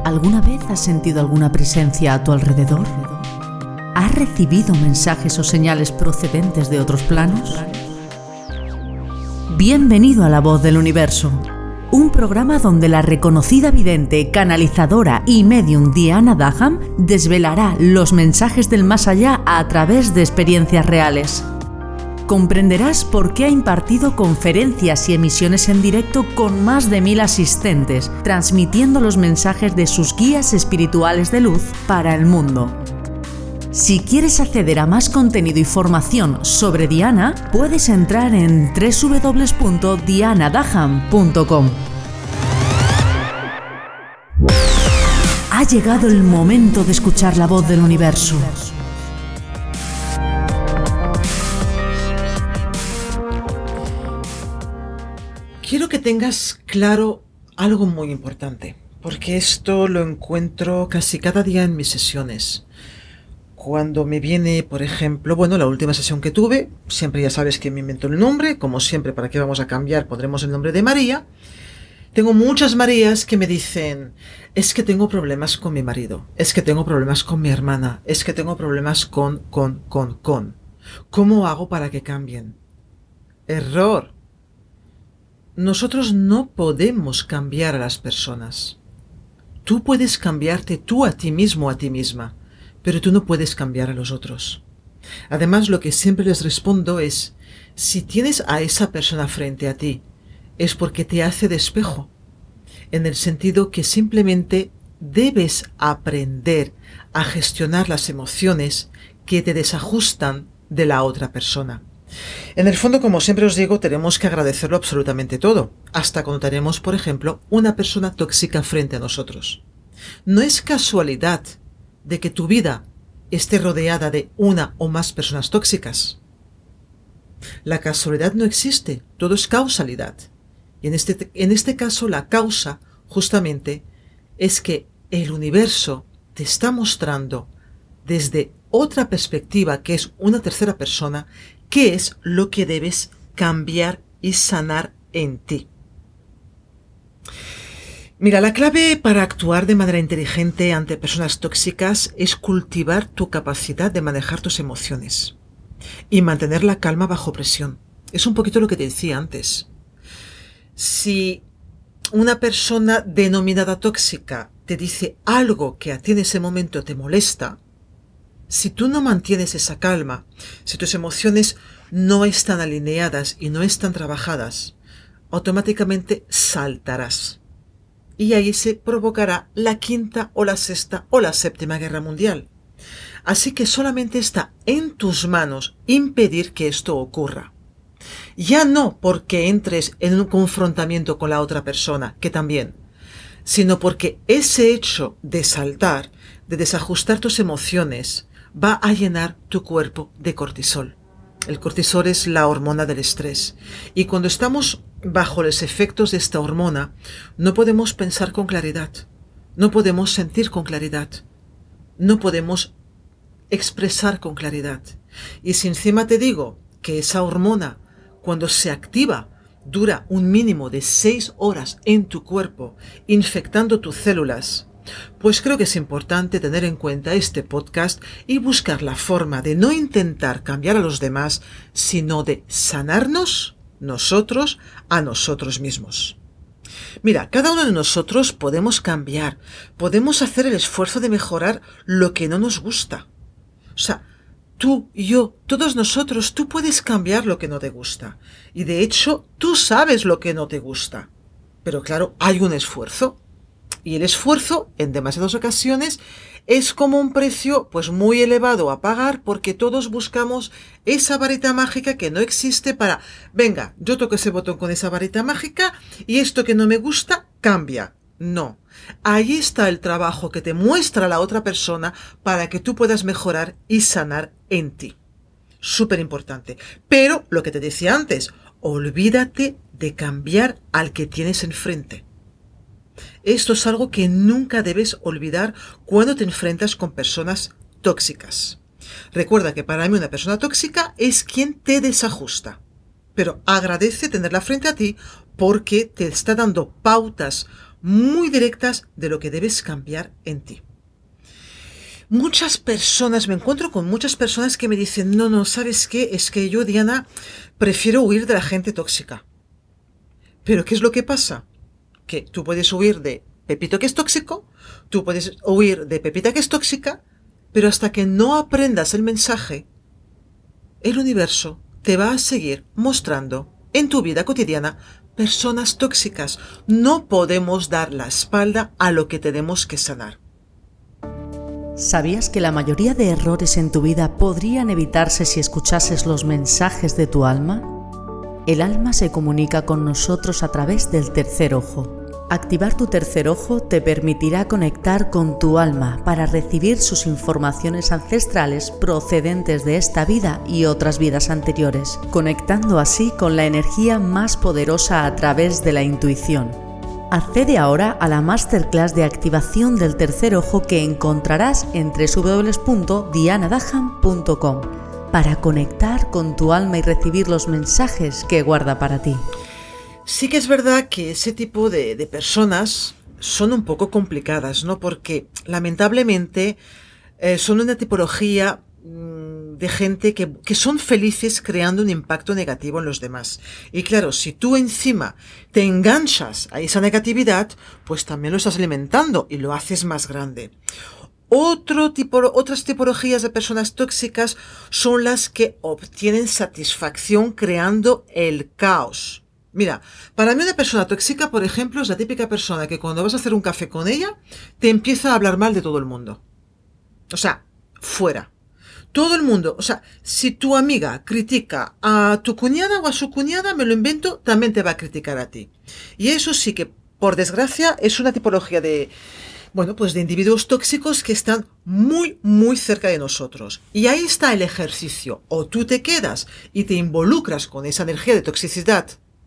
¿Alguna vez has sentido alguna presencia a tu alrededor? ¿Has recibido mensajes o señales procedentes de otros planos? Bienvenido a La Voz del Universo, un programa donde la reconocida vidente, canalizadora y medium Diana Daham desvelará los mensajes del más allá a través de experiencias reales. Comprenderás por qué ha impartido conferencias y emisiones en directo con más de 1000 asistentes, transmitiendo los mensajes de sus guías espirituales de luz para el mundo. Si quieres acceder a más contenido y formación sobre Diana, puedes entrar en www.dianadaham.com. Ha llegado el momento de escuchar la voz del universo. Quiero que tengas claro algo muy importante, porque esto lo encuentro casi cada día en mis sesiones. Cuando me viene, por ejemplo, la última sesión que tuve, siempre ya sabes que me invento el nombre, como siempre, ¿para qué vamos a cambiar? Pondremos el nombre de María. Tengo muchas Marías que me dicen, es que tengo problemas con mi marido, es que tengo problemas con mi hermana, es que tengo problemas con. ¿Cómo hago para que cambien? Error. Nosotros no podemos cambiar a las personas. Tú puedes cambiarte tú a ti mismo, a ti misma, pero tú no puedes cambiar a los otros. Además, lo que siempre les respondo es, si tienes a esa persona frente a ti, es porque te hace de espejo, en el sentido que simplemente debes aprender a gestionar las emociones que te desajustan de la otra persona. En el fondo, como siempre os digo, tenemos que agradecerlo absolutamente todo, hasta cuando tenemos, por ejemplo, una persona tóxica frente a nosotros. No es casualidad de que tu vida esté rodeada de una o más personas tóxicas. La casualidad no existe, todo es causalidad. Y en este caso, la causa, justamente, es que el universo te está mostrando desde otra perspectiva, que es una tercera persona, qué es lo que debes cambiar y sanar en ti. Mira, la clave para actuar de manera inteligente ante personas tóxicas es cultivar tu capacidad de manejar tus emociones y mantener la calma bajo presión. Es un poquito lo que te decía antes. Si una persona denominada tóxica te dice algo que a ti en ese momento te molesta, si tú no mantienes esa calma, si tus emociones no están alineadas y no están trabajadas, automáticamente saltarás. Y ahí se provocará la quinta o la sexta o la séptima guerra mundial. Así que solamente está en tus manos impedir que esto ocurra. Ya no porque entres en un confrontamiento con la otra persona, que también, sino porque ese hecho de saltar, de desajustar tus emociones, va a llenar tu cuerpo de cortisol. El cortisol es la hormona del estrés. Y cuando estamos bajo los efectos de esta hormona, no podemos pensar con claridad, no podemos sentir con claridad, no podemos expresar con claridad. Y si encima te digo que esa hormona, cuando se activa, dura un mínimo de 6 horas en tu cuerpo, infectando tus células, pues creo que es importante tener en cuenta este podcast y buscar la forma de no intentar cambiar a los demás, sino de sanarnos nosotros a nosotros mismos. Mira, cada uno de nosotros podemos cambiar, podemos hacer el esfuerzo de mejorar lo que no nos gusta. O sea, tú, yo, todos nosotros, tú puedes cambiar lo que no te gusta. Y de hecho, tú sabes lo que no te gusta. Pero claro, hay un esfuerzo. Y el esfuerzo, en demasiadas ocasiones, es como un precio pues muy elevado a pagar, porque todos buscamos esa varita mágica que no existe para, venga, yo toco ese botón con esa varita mágica y esto que no me gusta, cambia. No. Ahí está el trabajo que te muestra la otra persona para que tú puedas mejorar y sanar en ti. Súper importante. Pero, lo que te decía antes, olvídate de cambiar al que tienes enfrente. Esto es algo que nunca debes olvidar cuando te enfrentas con personas tóxicas. Recuerda que para mí una persona tóxica es quien te desajusta. Pero agradece tenerla frente a ti porque te está dando pautas muy directas de lo que debes cambiar en ti. Me encuentro con muchas personas que me dicen, no, ¿sabes qué? Es que yo, Diana, prefiero huir de la gente tóxica. Pero ¿qué es lo que pasa? Que tú puedes huir de Pepito que es tóxico, tú puedes huir de Pepita que es tóxica, pero hasta que no aprendas el mensaje, el universo te va a seguir mostrando en tu vida cotidiana personas tóxicas. No podemos dar la espalda a lo que tenemos que sanar. ¿Sabías que la mayoría de errores en tu vida podrían evitarse si escuchases los mensajes de tu alma? El alma se comunica con nosotros a través del tercer ojo. Activar tu tercer ojo te permitirá conectar con tu alma para recibir sus informaciones ancestrales procedentes de esta vida y otras vidas anteriores, conectando así con la energía más poderosa a través de la intuición. Accede ahora a la Masterclass de activación del tercer ojo que encontrarás en www.dianadaham.com para conectar con tu alma y recibir los mensajes que guarda para ti. Sí que es verdad que ese tipo de personas son un poco complicadas, ¿no? Porque lamentablemente son una tipología de gente que son felices creando un impacto negativo en los demás. Y claro, si tú encima te enganchas a esa negatividad, pues también lo estás alimentando y lo haces más grande. Otras tipologías de personas tóxicas son las que obtienen satisfacción creando el caos. Mira, para mí una persona tóxica, por ejemplo, es la típica persona que cuando vas a hacer un café con ella, te empieza a hablar mal de todo el mundo. O sea, fuera. Todo el mundo, o sea, si tu amiga critica a tu cuñada o a su cuñada, me lo invento, también te va a criticar a ti. Y eso sí que, por desgracia, es una tipología de individuos tóxicos que están muy, muy cerca de nosotros. Y ahí está el ejercicio. O tú te quedas y te involucras con esa energía de toxicidad,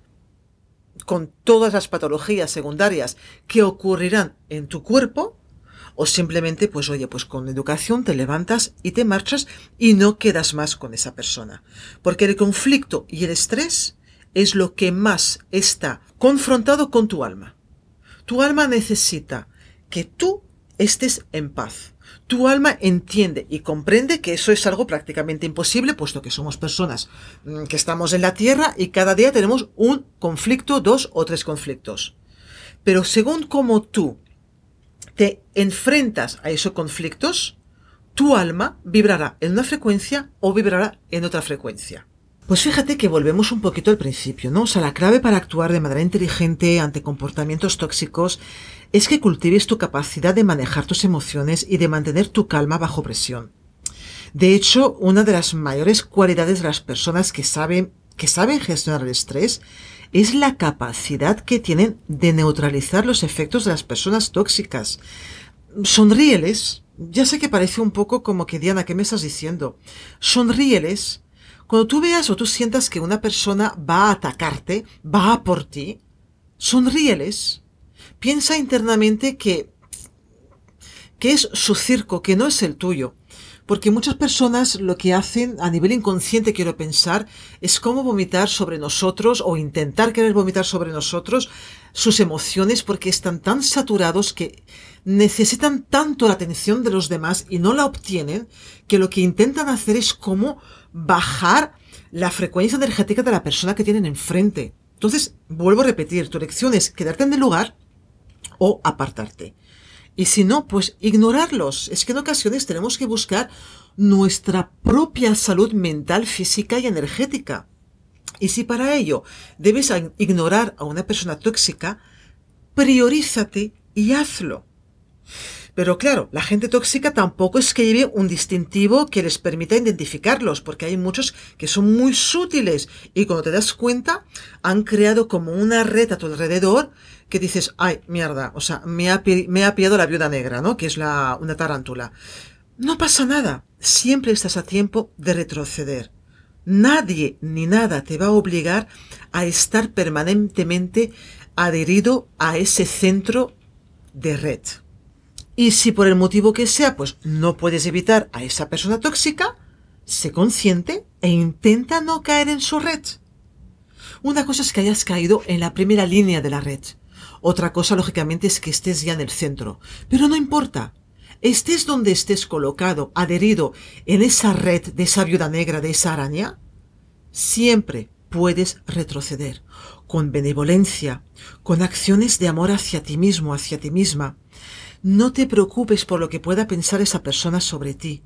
con todas las patologías secundarias que ocurrirán en tu cuerpo, o simplemente, pues con educación te levantas y te marchas y no quedas más con esa persona. Porque el conflicto y el estrés es lo que más está confrontado con tu alma. Tu alma necesita que tú estés en paz. Tu alma entiende y comprende que eso es algo prácticamente imposible, puesto que somos personas que estamos en la Tierra y cada día tenemos un conflicto, 2 o 3 conflictos. Pero según cómo tú te enfrentas a esos conflictos, tu alma vibrará en una frecuencia o vibrará en otra frecuencia. Pues fíjate que volvemos un poquito al principio, ¿no? O sea, la clave para actuar de manera inteligente ante comportamientos tóxicos es que cultives tu capacidad de manejar tus emociones y de mantener tu calma bajo presión. De hecho, una de las mayores cualidades de las personas que saben gestionar el estrés es la capacidad que tienen de neutralizar los efectos de las personas tóxicas. Sonríeles. Ya sé que parece un poco como que, Diana, ¿qué me estás diciendo? Sonríeles. Cuando tú veas o tú sientas que una persona va a atacarte, va a por ti, sonríeles. Piensa internamente que es su circo, que no es el tuyo. Porque muchas personas lo que hacen a nivel inconsciente, quiero pensar, es cómo vomitar sobre nosotros o intentar querer vomitar sobre nosotros sus emociones, porque están tan saturados que necesitan tanto la atención de los demás y no la obtienen, que lo que intentan hacer es cómo bajar la frecuencia energética de la persona que tienen enfrente. Entonces, vuelvo a repetir, tu elección es quedarte en el lugar o apartarte. Y si no, pues ignorarlos. Es que en ocasiones tenemos que buscar nuestra propia salud mental, física y energética. Y si para ello debes ignorar a una persona tóxica, priorízate y hazlo. Pero claro, la gente tóxica tampoco es que lleve un distintivo que les permita identificarlos, porque hay muchos que son muy sutiles y cuando te das cuenta han creado como una red a tu alrededor que dices, ay, mierda, o sea, me ha pillado la viuda negra, ¿no? Que es una tarántula. No pasa nada, siempre estás a tiempo de retroceder. Nadie ni nada te va a obligar a estar permanentemente adherido a ese centro de red. Y si por el motivo que sea, pues no puedes evitar a esa persona tóxica, sé consciente e intenta no caer en su red. Una cosa es que hayas caído en la primera línea de la red. Otra cosa, lógicamente, es que estés ya en el centro. Pero no importa. Estés donde estés colocado, adherido en esa red de esa viuda negra, de esa araña, siempre puedes retroceder con benevolencia, con acciones de amor hacia ti mismo, hacia ti misma. No te preocupes por lo que pueda pensar esa persona sobre ti.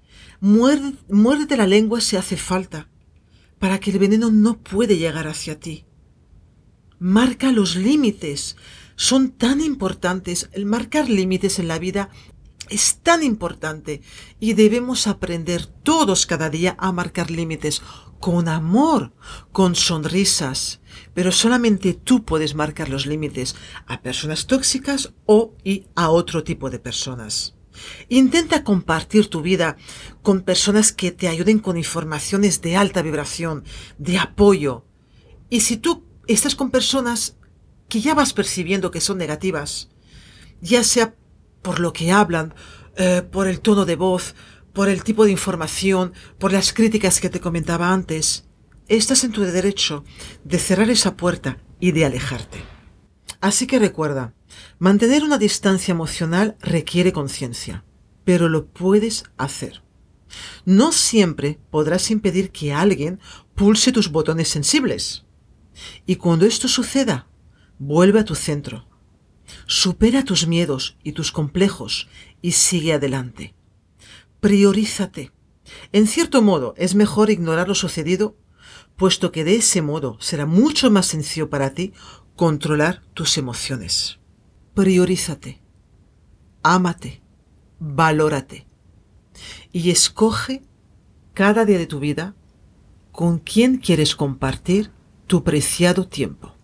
Muérdete la lengua si hace falta, para que el veneno no puede llegar hacia ti. Marca los límites. Son tan importantes. El marcar límites en la vida es tan importante y debemos aprender todos cada día a marcar límites con amor, con sonrisas. Pero solamente tú puedes marcar los límites a personas tóxicas y a otro tipo de personas. Intenta compartir tu vida con personas que te ayuden con informaciones de alta vibración, de apoyo. Y si tú estás con personas que ya vas percibiendo que son negativas, ya sea por lo que hablan, por el tono de voz, por el tipo de información, por las críticas que te comentaba antes, estás en tu derecho de cerrar esa puerta y de alejarte. Así que recuerda, mantener una distancia emocional requiere conciencia, pero lo puedes hacer. No siempre podrás impedir que alguien pulse tus botones sensibles. Y cuando esto suceda, vuelve a tu centro. Supera tus miedos y tus complejos y sigue adelante. Priorízate. En cierto modo, es mejor ignorar lo sucedido, puesto que de ese modo será mucho más sencillo para ti controlar tus emociones. Priorízate. Ámate. Valórate. Y escoge cada día de tu vida con quién quieres compartir tu preciado tiempo.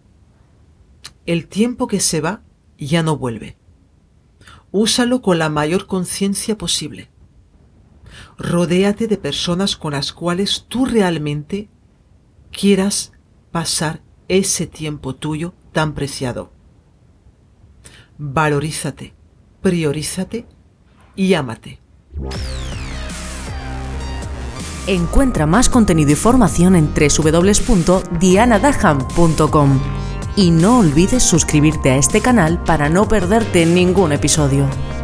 El tiempo que se va ya no vuelve. Úsalo con la mayor conciencia posible. Rodéate de personas con las cuales tú realmente quieras pasar ese tiempo tuyo tan preciado. Valorízate, priorízate y ámate. Encuentra más contenido y formación en www.dianadaham.com y no olvides suscribirte a este canal para no perderte ningún episodio.